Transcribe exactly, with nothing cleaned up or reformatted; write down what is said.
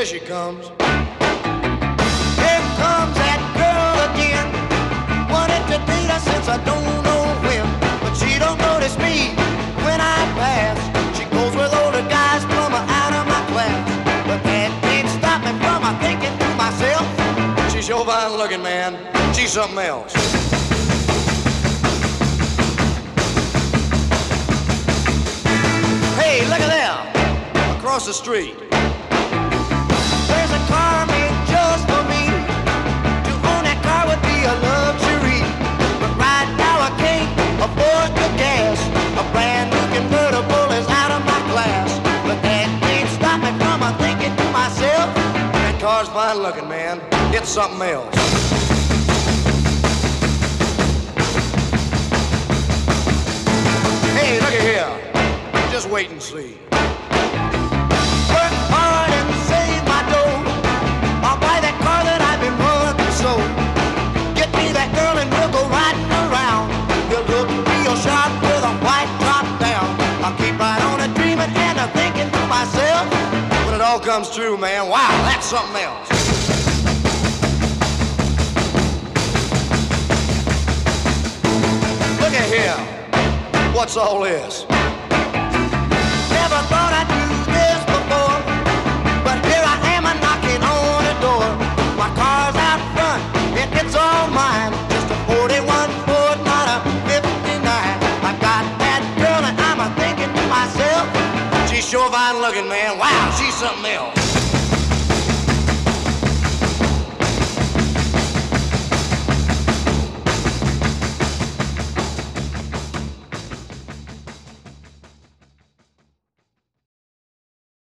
Here she comes. Here comes that girl again. Wanted to date her since I don't know when, but she don't notice me when I pass. She goes with older guys, plumb out of my class. But that can't stop me from my thinking to myself. She's sure fine looking, man. She's something else. Hey, look at there, across the street. There's a car made just for me. To own that car would be a luxury. But right now I can't afford the gas. A brand new convertible is out of my class. But that can't stop me from thinking to myself. That car's fine looking, man. It's something else. Hey, look at here. Just wait and see. Work hard and save my dough. I'll buy that car that I've been wanting so. Get me that girl and we'll go riding around. We'll look real sharp with a white top down. I'll keep right on a dreaming and a thinking to myself. When it all comes true, man, wow, that's something else. Look at here. What's all this? Never thought I'd do this before, but here I am a knocking on the door. My car's out front, and it's all mine. Just a forty-one Ford, not a fifty-nine. I got that girl, and I'm a thinking to myself, she's sure fine looking, man. Wow, she's something else.